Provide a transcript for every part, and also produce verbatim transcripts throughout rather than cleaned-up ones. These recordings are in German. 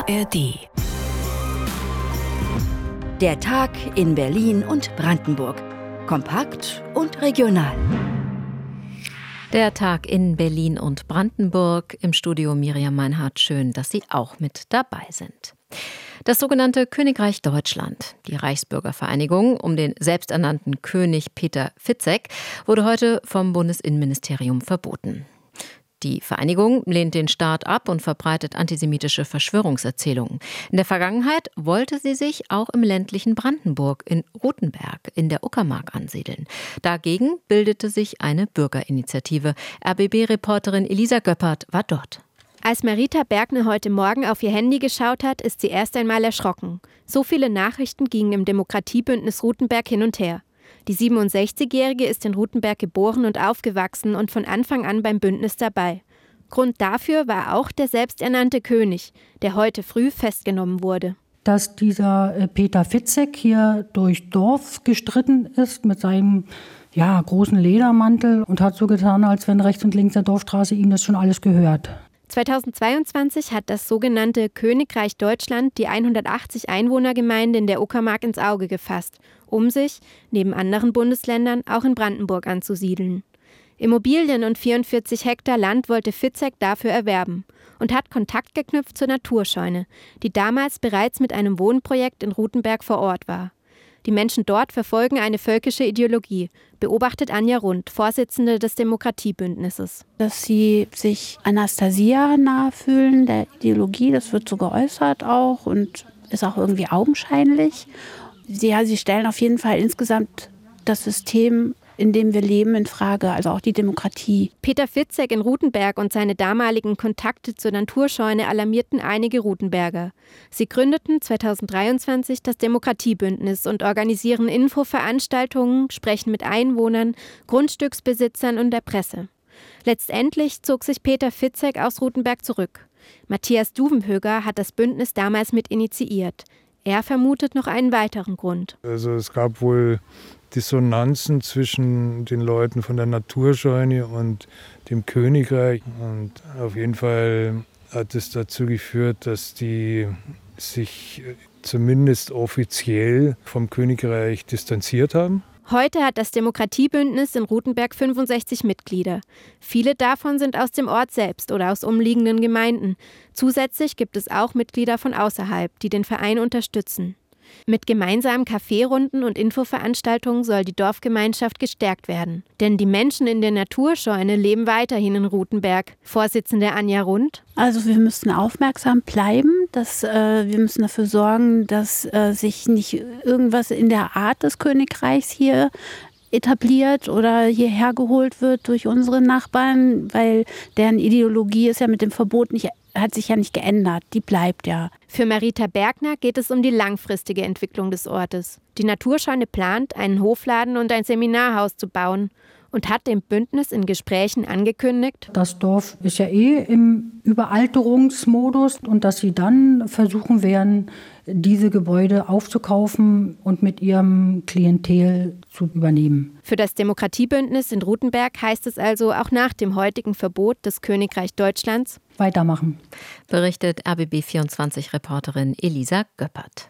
R D. Der Tag in Berlin und Brandenburg. Kompakt und regional. Der Tag in Berlin und Brandenburg. Im Studio Miriam Meinhardt. Schön, dass Sie auch mit dabei sind. Das sogenannte Königreich Deutschland, die Reichsbürgervereinigung um den selbsternannten König Peter Fitzek, wurde heute vom Bundesinnenministerium verboten. Die Vereinigung lehnt den Staat ab und verbreitet antisemitische Verschwörungserzählungen. In der Vergangenheit wollte sie sich auch im ländlichen Brandenburg in Rutenberg in der Uckermark ansiedeln. Dagegen bildete sich eine Bürgerinitiative. R B B-Reporterin Elisa Göppert war dort. Als Marita Bergner heute Morgen auf ihr Handy geschaut hat, ist sie erst einmal erschrocken. So viele Nachrichten gingen im Demokratiebündnis Rutenberg hin und her. Die siebenundsechzigjährige ist in Rutenberg geboren und aufgewachsen und von Anfang an beim Bündnis dabei. Grund dafür war auch der selbsternannte König, der heute früh festgenommen wurde. Dass dieser Peter Fitzek hier durch Dorf gestritten ist mit seinem ja, großen Ledermantel und hat so getan, als wenn rechts und links der Dorfstraße ihm das schon alles gehört. zweitausendzweiundzwanzig hat das sogenannte Königreich Deutschland die hundertachtzig Einwohnergemeinde in der Uckermark ins Auge gefasst, um sich, neben anderen Bundesländern, auch in Brandenburg anzusiedeln. Immobilien und vierundvierzig Hektar Land wollte Fitzek dafür erwerben und hat Kontakt geknüpft zur Naturscheune, die damals bereits mit einem Wohnprojekt in Rutenberg vor Ort war. Die Menschen dort verfolgen eine völkische Ideologie, beobachtet Anja Rund, Vorsitzende des Demokratiebündnisses. Dass sie sich Anastasia nahe fühlen, der Ideologie, das wird so geäußert auch und ist auch irgendwie augenscheinlich. Sie, ja, sie stellen auf jeden Fall insgesamt das System, in dem wir leben, in Frage, also auch die Demokratie. Peter Fitzek in Rutenberg und seine damaligen Kontakte zur Naturscheune alarmierten einige Rutenberger. Sie gründeten zweitausenddreiundzwanzig das Demokratiebündnis und organisieren Infoveranstaltungen, sprechen mit Einwohnern, Grundstücksbesitzern und der Presse. Letztendlich zog sich Peter Fitzek aus Rutenberg zurück. Matthias Duvenhöger hat das Bündnis damals mit initiiert. Er vermutet noch einen weiteren Grund. Also es gab wohl Dissonanzen zwischen den Leuten von der Naturscheune und dem Königreich. Und auf jeden Fall hat es dazu geführt, dass die sich zumindest offiziell vom Königreich distanziert haben. Heute hat das Demokratiebündnis in Rutenberg fünfundsechzig Mitglieder. Viele davon sind aus dem Ort selbst oder aus umliegenden Gemeinden. Zusätzlich gibt es auch Mitglieder von außerhalb, die den Verein unterstützen. Mit gemeinsamen Kaffeerunden und Infoveranstaltungen soll die Dorfgemeinschaft gestärkt werden. Denn die Menschen in der Naturscheune leben weiterhin in Rutenberg. Vorsitzende Anja Rund. Also wir müssen aufmerksam bleiben. Dass, äh, wir müssen dafür sorgen, dass äh, sich nicht irgendwas in der Art des Königreichs hier etabliert oder hierher geholt wird durch unsere Nachbarn, weil deren Ideologie ist ja mit dem Verbot nicht, hat sich ja nicht geändert, die bleibt ja. Für Marita Bergner geht es um die langfristige Entwicklung des Ortes. Die Naturscheune plant, einen Hofladen und ein Seminarhaus zu bauen und hat dem Bündnis in Gesprächen angekündigt: Das Dorf ist ja eh im Überalterungsmodus und dass sie dann versuchen werden, diese Gebäude aufzukaufen und mit ihrem Klientel zu übernehmen. Für das Demokratiebündnis in Rutenberg heißt es also auch nach dem heutigen Verbot des Königreich Deutschlands weitermachen, berichtet R B B vierundzwanzig-Reporterin Elisa Göppert.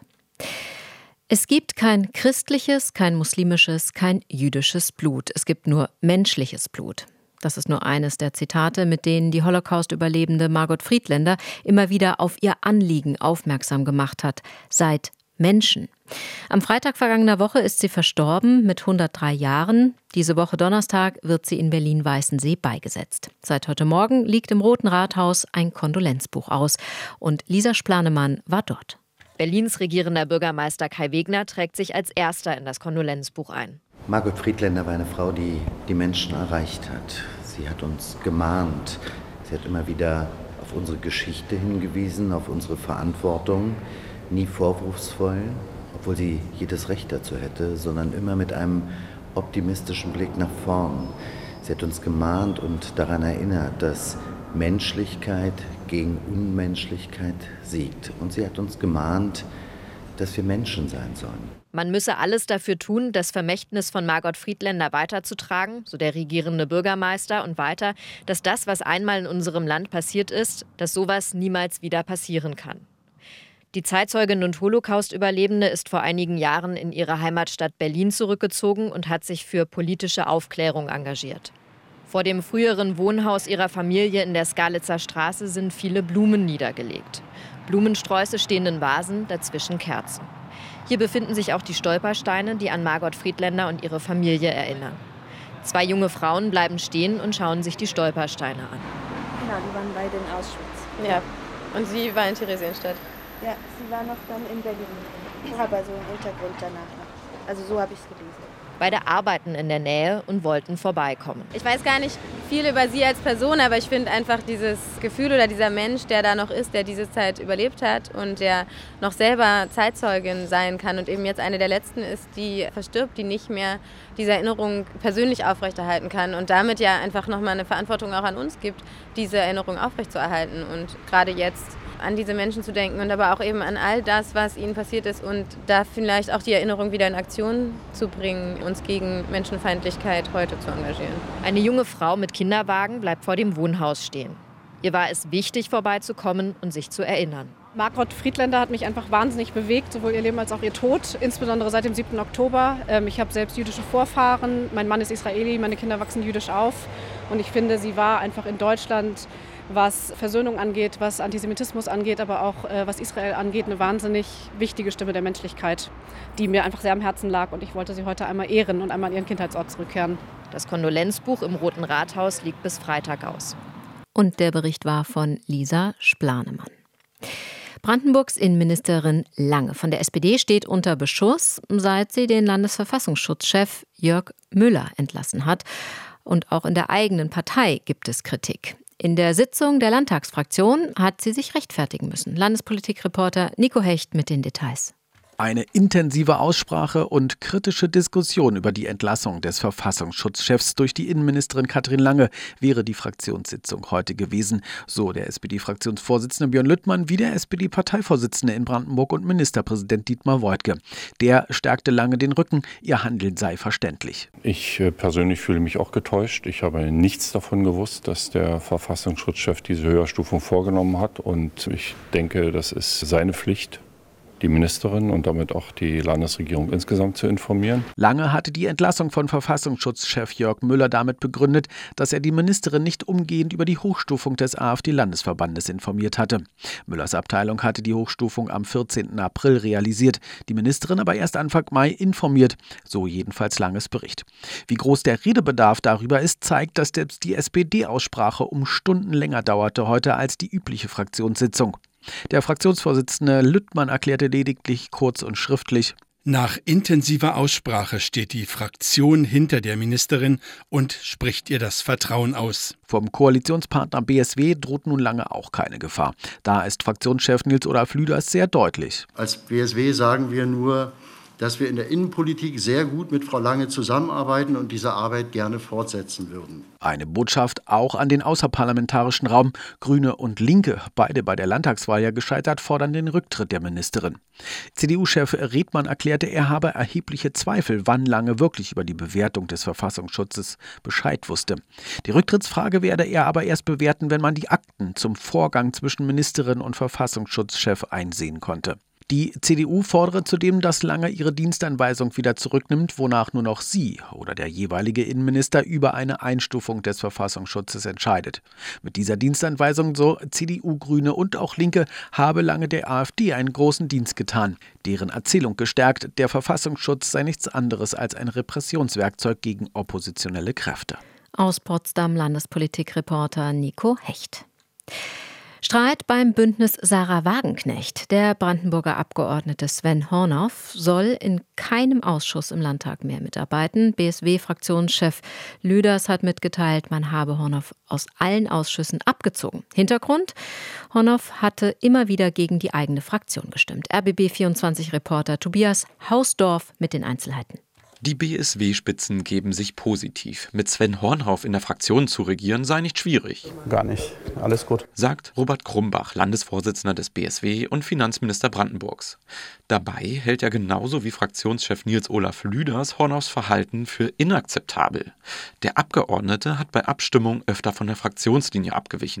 Es gibt kein christliches, kein muslimisches, kein jüdisches Blut. Es gibt nur menschliches Blut. Das ist nur eines der Zitate, mit denen die Holocaust-Überlebende Margot Friedländer immer wieder auf ihr Anliegen aufmerksam gemacht hat. Seid Menschen. Am Freitag vergangener Woche ist sie verstorben mit hundertdrei Jahren. Diese Woche Donnerstag wird sie in Berlin-Weißensee beigesetzt. Seit heute Morgen liegt im Roten Rathaus ein Kondolenzbuch aus. Und Lisa Splanemann war dort. Berlins regierender Bürgermeister Kai Wegner trägt sich als Erster in das Kondolenzbuch ein. Margot Friedländer war eine Frau, die die Menschen erreicht hat. Sie hat uns gemahnt. Sie hat immer wieder auf unsere Geschichte hingewiesen, auf unsere Verantwortung. Nie vorwurfsvoll, obwohl sie jedes Recht dazu hätte, sondern immer mit einem optimistischen Blick nach vorn. Sie hat uns gemahnt und daran erinnert, dass Menschlichkeit gegen Unmenschlichkeit siegt. Und sie hat uns gemahnt, dass wir Menschen sein sollen. Man müsse alles dafür tun, das Vermächtnis von Margot Friedländer weiterzutragen, so der regierende Bürgermeister, und weiter, dass das, was einmal in unserem Land passiert ist, dass sowas niemals wieder passieren kann. Die Zeitzeugin und Holocaust-Überlebende ist vor einigen Jahren in ihre Heimatstadt Berlin zurückgezogen und hat sich für politische Aufklärung engagiert. Vor dem früheren Wohnhaus ihrer Familie in der Skalitzer Straße sind viele Blumen niedergelegt. Blumensträuße stehen in Vasen, dazwischen Kerzen. Hier befinden sich auch die Stolpersteine, die an Margot Friedländer und ihre Familie erinnern. Zwei junge Frauen bleiben stehen und schauen sich die Stolpersteine an. Genau, die waren beide in Auschwitz. Ja, und sie war in Theresienstadt. Ja, sie war noch dann in Berlin. Aber so im Untergrund danach noch. Also so habe ich es gelesen. Beide arbeiten in der Nähe und wollten vorbeikommen. Ich weiß gar nicht viel über sie als Person, aber ich finde einfach dieses Gefühl oder dieser Mensch, der da noch ist, der diese Zeit überlebt hat und der noch selber Zeitzeugin sein kann und eben jetzt eine der letzten ist, die verstirbt, die nicht mehr diese Erinnerung persönlich aufrechterhalten kann und damit ja einfach nochmal eine Verantwortung auch an uns gibt, diese Erinnerung aufrechtzuerhalten und gerade jetzt an diese Menschen zu denken und aber auch eben an all das, was ihnen passiert ist und da vielleicht auch die Erinnerung wieder in Aktion zu bringen, uns gegen Menschenfeindlichkeit heute zu engagieren. Eine junge Frau mit Kinderwagen bleibt vor dem Wohnhaus stehen. Ihr war es wichtig, vorbeizukommen und sich zu erinnern. Margot Friedländer hat mich einfach wahnsinnig bewegt, sowohl ihr Leben als auch ihr Tod, insbesondere seit dem siebten Oktober. Ich habe selbst jüdische Vorfahren, mein Mann ist Israeli, meine Kinder wachsen jüdisch auf und ich finde, sie war einfach in Deutschland, was Versöhnung angeht, was Antisemitismus angeht, aber auch äh, was Israel angeht, eine wahnsinnig wichtige Stimme der Menschlichkeit, die mir einfach sehr am Herzen lag. Und ich wollte sie heute einmal ehren und einmal an ihren Kindheitsort zurückkehren. Das Kondolenzbuch im Roten Rathaus liegt bis Freitag aus. Und der Bericht war von Lisa Splanemann. Brandenburgs Innenministerin Lange von der S P D steht unter Beschuss, seit sie den Landesverfassungsschutzchef Jörg Müller entlassen hat. Und auch in der eigenen Partei gibt es Kritik. In der Sitzung der Landtagsfraktion hat sie sich rechtfertigen müssen. Landespolitikreporter Nico Hecht mit den Details. Eine intensive Aussprache und kritische Diskussion über die Entlassung des Verfassungsschutzchefs durch die Innenministerin Katrin Lange wäre die Fraktionssitzung heute gewesen, so der S P D-Fraktionsvorsitzende Björn Lüttmann wie der S P D-Parteivorsitzende in Brandenburg und Ministerpräsident Dietmar Woidke. Der stärkte Lange den Rücken, ihr Handeln sei verständlich. Ich persönlich fühle mich auch getäuscht. Ich habe nichts davon gewusst, dass der Verfassungsschutzchef diese Höherstufung vorgenommen hat und ich denke, das ist seine Pflicht, die Ministerin und damit auch die Landesregierung insgesamt zu informieren. Lange hatte die Entlassung von Verfassungsschutzchef Jörg Müller damit begründet, dass er die Ministerin nicht umgehend über die Hochstufung des AfD-Landesverbandes informiert hatte. Müllers Abteilung hatte die Hochstufung am vierzehnten April realisiert, die Ministerin aber erst Anfang Mai informiert, so jedenfalls Langes Bericht. Wie groß der Redebedarf darüber ist, zeigt, dass selbst die S P D-Aussprache um Stunden länger dauerte heute als die übliche Fraktionssitzung. Der Fraktionsvorsitzende Lüttmann erklärte lediglich kurz und schriftlich: Nach intensiver Aussprache steht die Fraktion hinter der Ministerin und spricht ihr das Vertrauen aus. Vom Koalitionspartner B S W droht nun Lange auch keine Gefahr. Da ist Fraktionschef Nils-Olaf Lüders sehr deutlich. Als B S W sagen wir nur, dass wir in der Innenpolitik sehr gut mit Frau Lange zusammenarbeiten und diese Arbeit gerne fortsetzen würden. Eine Botschaft auch an den außerparlamentarischen Raum. Grüne und Linke, beide bei der Landtagswahl ja gescheitert, fordern den Rücktritt der Ministerin. C D U-Chef Redmann erklärte, er habe erhebliche Zweifel, wann Lange wirklich über die Bewertung des Verfassungsschutzes Bescheid wusste. Die Rücktrittsfrage werde er aber erst bewerten, wenn man die Akten zum Vorgang zwischen Ministerin und Verfassungsschutzchef einsehen konnte. Die C D U fordere zudem, dass Lange ihre Dienstanweisung wieder zurücknimmt, wonach nur noch sie oder der jeweilige Innenminister über eine Einstufung des Verfassungsschutzes entscheidet. Mit dieser Dienstanweisung, so C D U, Grüne und auch Linke, habe Lange der AfD einen großen Dienst getan. Deren Erzählung gestärkt, der Verfassungsschutz sei nichts anderes als ein Repressionswerkzeug gegen oppositionelle Kräfte. Aus Potsdam Landespolitikreporter Nico Hecht. Streit beim Bündnis Sarah Wagenknecht. Der Brandenburger Abgeordnete Sven Hornhoff soll in keinem Ausschuss im Landtag mehr mitarbeiten. B S W-Fraktionschef Lüders hat mitgeteilt, man habe Hornhoff aus allen Ausschüssen abgezogen. Hintergrund: Hornhoff hatte immer wieder gegen die eigene Fraktion gestimmt. R B B vierundzwanzig-Reporter Tobias Hausdorf mit den Einzelheiten. Die B S W-Spitzen geben sich positiv. Mit Sven Hornhoff in der Fraktion zu regieren sei nicht schwierig. Gar nicht. Alles gut. Sagt Robert Krumbach, Landesvorsitzender des B S W und Finanzminister Brandenburgs. Dabei hält er genauso wie Fraktionschef Nils-Olaf Lüders Hornhoffs Verhalten für inakzeptabel. Der Abgeordnete hat bei Abstimmungen öfter von der Fraktionslinie abgewichen.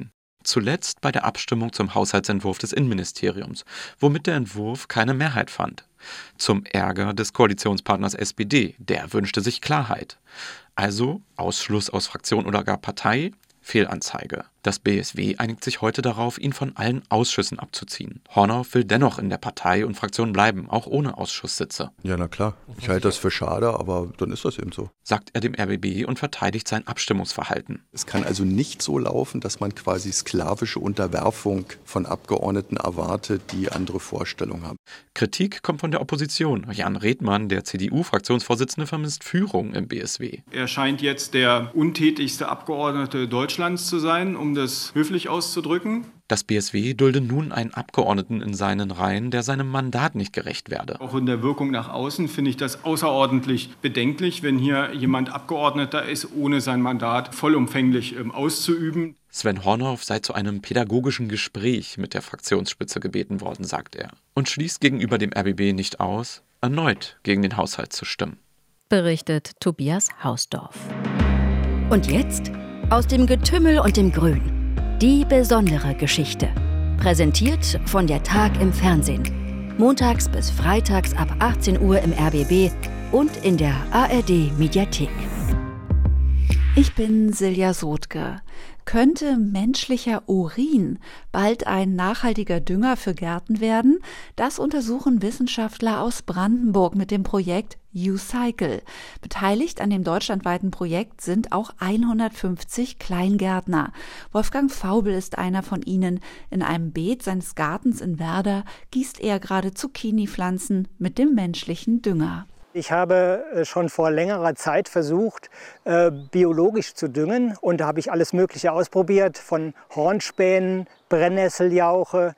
zuletzt bei der Abstimmung zum Haushaltsentwurf des Innenministeriums, womit der Entwurf keine Mehrheit fand. Zum Ärger des Koalitionspartners S P D, der wünschte sich Klarheit. Also Ausschluss aus Fraktion oder gar Partei, Fehlanzeige. Das B S W einigt sich heute darauf, ihn von allen Ausschüssen abzuziehen. Hornhoff will dennoch in der Partei und Fraktion bleiben, auch ohne Ausschusssitze. Ja, na klar. Ich halte das für schade, aber dann ist das eben so. Sagt er dem R B B und verteidigt sein Abstimmungsverhalten. Es kann also nicht so laufen, dass man quasi sklavische Unterwerfung von Abgeordneten erwartet, die andere Vorstellungen haben. Kritik kommt von der Opposition. Jan Redmann, der C D U-Fraktionsvorsitzende, vermisst Führung im B S W. Er scheint jetzt der untätigste Abgeordnete Deutschlands zu sein, um das höflich auszudrücken. Das B S W dulde nun einen Abgeordneten in seinen Reihen, der seinem Mandat nicht gerecht werde. Auch in der Wirkung nach außen finde ich das außerordentlich bedenklich, wenn hier jemand Abgeordneter ist, ohne sein Mandat vollumfänglich ähm, auszuüben. Sven Hornhoff sei zu einem pädagogischen Gespräch mit der Fraktionsspitze gebeten worden, sagt er. Und schließt gegenüber dem R B B nicht aus, erneut gegen den Haushalt zu stimmen. Berichtet Tobias Hausdorf. Und jetzt aus dem Getümmel und dem Grün. Die besondere Geschichte. Präsentiert von der Tag im Fernsehen. Montags bis freitags ab achtzehn Uhr im R B B und in der A R D-Mediathek. Ich bin Silja Sotke. Könnte menschlicher Urin bald ein nachhaltiger Dünger für Gärten werden? Das untersuchen Wissenschaftler aus Brandenburg mit dem Projekt U-Cycle. Beteiligt an dem deutschlandweiten Projekt sind auch hundertfünfzig Kleingärtner. Wolfgang Faubel ist einer von ihnen. In einem Beet seines Gartens in Werder gießt er gerade Zucchini-Pflanzen mit dem menschlichen Dünger. Ich habe schon vor längerer Zeit versucht, biologisch zu düngen. Und da habe ich alles Mögliche ausprobiert, von Hornspänen, Brennnesseljauche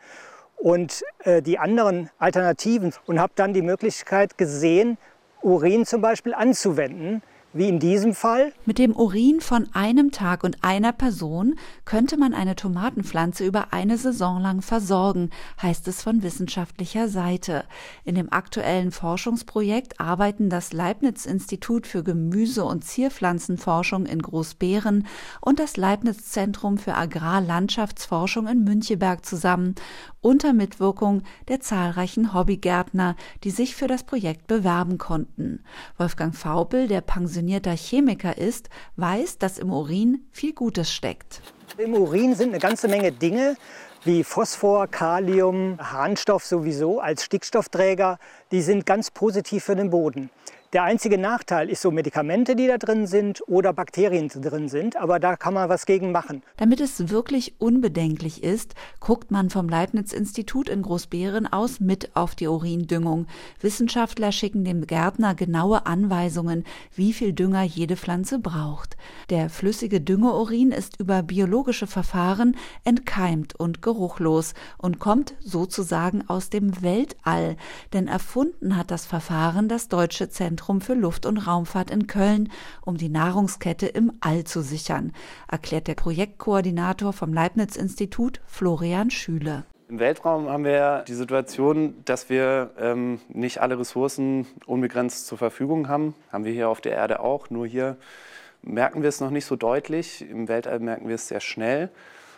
und die anderen Alternativen. Und habe dann die Möglichkeit gesehen, Urin zum Beispiel anzuwenden, wie in diesem Fall. Mit dem Urin von einem Tag und einer Person könnte man eine Tomatenpflanze über eine Saison lang versorgen, heißt es von wissenschaftlicher Seite. In dem aktuellen Forschungsprojekt arbeiten das Leibniz-Institut für Gemüse- und Zierpflanzenforschung in Großbeeren und das Leibniz-Zentrum für Agrarlandschaftsforschung in Müncheberg zusammen, unter Mitwirkung der zahlreichen Hobbygärtner, die sich für das Projekt bewerben konnten. Wolfgang Faubel, der pensionierter Chemiker ist, weiß, dass im Urin viel Gutes steckt. Im Urin sind eine ganze Menge Dinge wie Phosphor, Kalium, Harnstoff sowieso als Stickstoffträger. Die sind ganz positiv für den Boden. Der einzige Nachteil ist so Medikamente, die da drin sind oder Bakterien die drin sind, aber da kann man was gegen machen. Damit es wirklich unbedenklich ist, guckt man vom Leibniz-Institut in Großbeeren aus mit auf die Urindüngung. Wissenschaftler schicken dem Gärtner genaue Anweisungen, wie viel Dünger jede Pflanze braucht. Der flüssige Düngeurin ist über biologische Verfahren entkeimt und geruchlos und kommt sozusagen aus dem Weltall, denn erfunden hat das Verfahren das Deutsche Zentrum für Luft- und Raumfahrt in Köln, um die Nahrungskette im All zu sichern, erklärt der Projektkoordinator vom Leibniz-Institut Florian Schüle. Im Weltraum haben wir die Situation, dass wir ähm, nicht alle Ressourcen unbegrenzt zur Verfügung haben. Haben wir hier auf der Erde auch, nur hier merken wir es noch nicht so deutlich. Im Weltall merken wir es sehr schnell.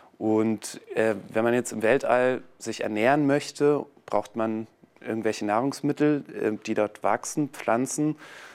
Und äh, wenn man jetzt im Weltall sich ernähren möchte, braucht man irgendwelche Nahrungsmittel, die dort wachsen, Pflanzen,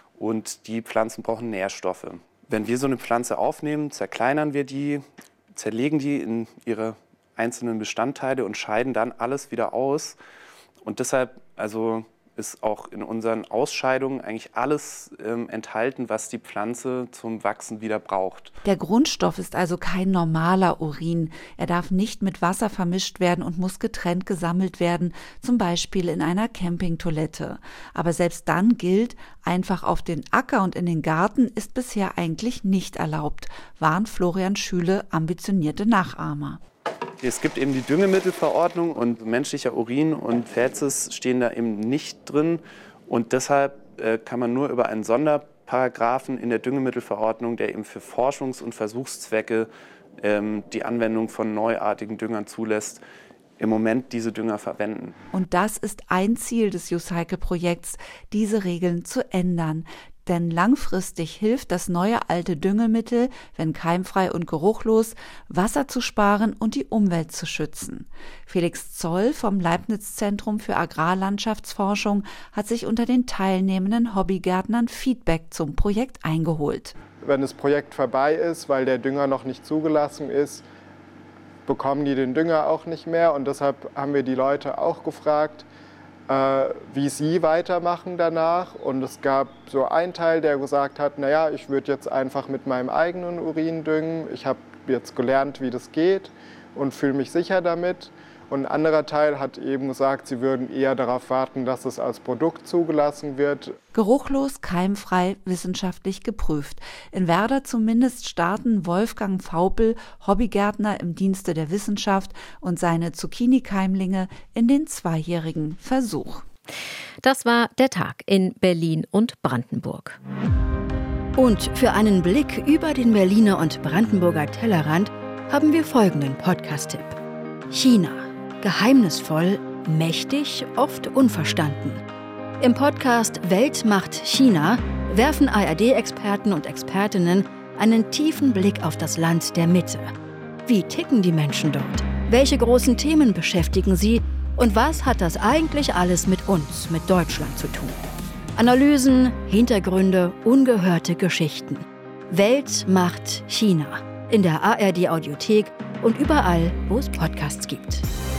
und die Pflanzen brauchen Nährstoffe. Wenn wir so eine Pflanze aufnehmen, zerkleinern wir die, zerlegen die in ihre einzelnen Bestandteile und scheiden dann alles wieder aus. Und deshalb also ist auch in unseren Ausscheidungen eigentlich alles ähm, enthalten, was die Pflanze zum Wachsen wieder braucht. Der Grundstoff ist also kein normaler Urin. Er darf nicht mit Wasser vermischt werden und muss getrennt gesammelt werden, zum Beispiel in einer Campingtoilette. Aber selbst dann gilt, einfach auf den Acker und in den Garten ist bisher eigentlich nicht erlaubt, warnt Florian Schüle ambitionierte Nachahmer. Es gibt eben die Düngemittelverordnung und menschlicher Urin und Fäzes stehen da eben nicht drin. Und deshalb äh, kann man nur über einen Sonderparagraphen in der Düngemittelverordnung, der eben für Forschungs- und Versuchszwecke ähm, die Anwendung von neuartigen Düngern zulässt, im Moment diese Dünger verwenden. Und das ist ein Ziel des U-Cycle-Projekts, diese Regeln zu ändern. Denn langfristig hilft das neue alte Düngemittel, wenn keimfrei und geruchlos, Wasser zu sparen und die Umwelt zu schützen. Felix Zoll vom Leibniz-Zentrum für Agrarlandschaftsforschung hat sich unter den teilnehmenden Hobbygärtnern Feedback zum Projekt eingeholt. Wenn das Projekt vorbei ist, weil der Dünger noch nicht zugelassen ist, bekommen die den Dünger auch nicht mehr. Und deshalb haben wir die Leute auch gefragt, äh, wie sie weitermachen danach. Und es gab so einen Teil, der gesagt hat, naja, ich würde jetzt einfach mit meinem eigenen Urin düngen. Ich habe jetzt gelernt, wie das geht und fühle mich sicher damit. Und ein anderer Teil hat eben gesagt, sie würden eher darauf warten, dass es als Produkt zugelassen wird. Geruchlos, keimfrei, wissenschaftlich geprüft. In Werder zumindest starten Wolfgang Vaupel, Hobbygärtner im Dienste der Wissenschaft, und seine Zucchini-Keimlinge in den zweijährigen Versuch. Das war der Tag in Berlin und Brandenburg. Und für einen Blick über den Berliner und Brandenburger Tellerrand haben wir folgenden Podcast-Tipp. China. Geheimnisvoll, mächtig, oft unverstanden. Im Podcast Welt macht China werfen A R D-Experten und Expertinnen einen tiefen Blick auf das Land der Mitte. Wie ticken die Menschen dort? Welche großen Themen beschäftigen sie? Und was hat das eigentlich alles mit uns, mit Deutschland zu tun? Analysen, Hintergründe, ungehörte Geschichten. Welt macht China. In der A R D-Audiothek und überall, wo es Podcasts gibt.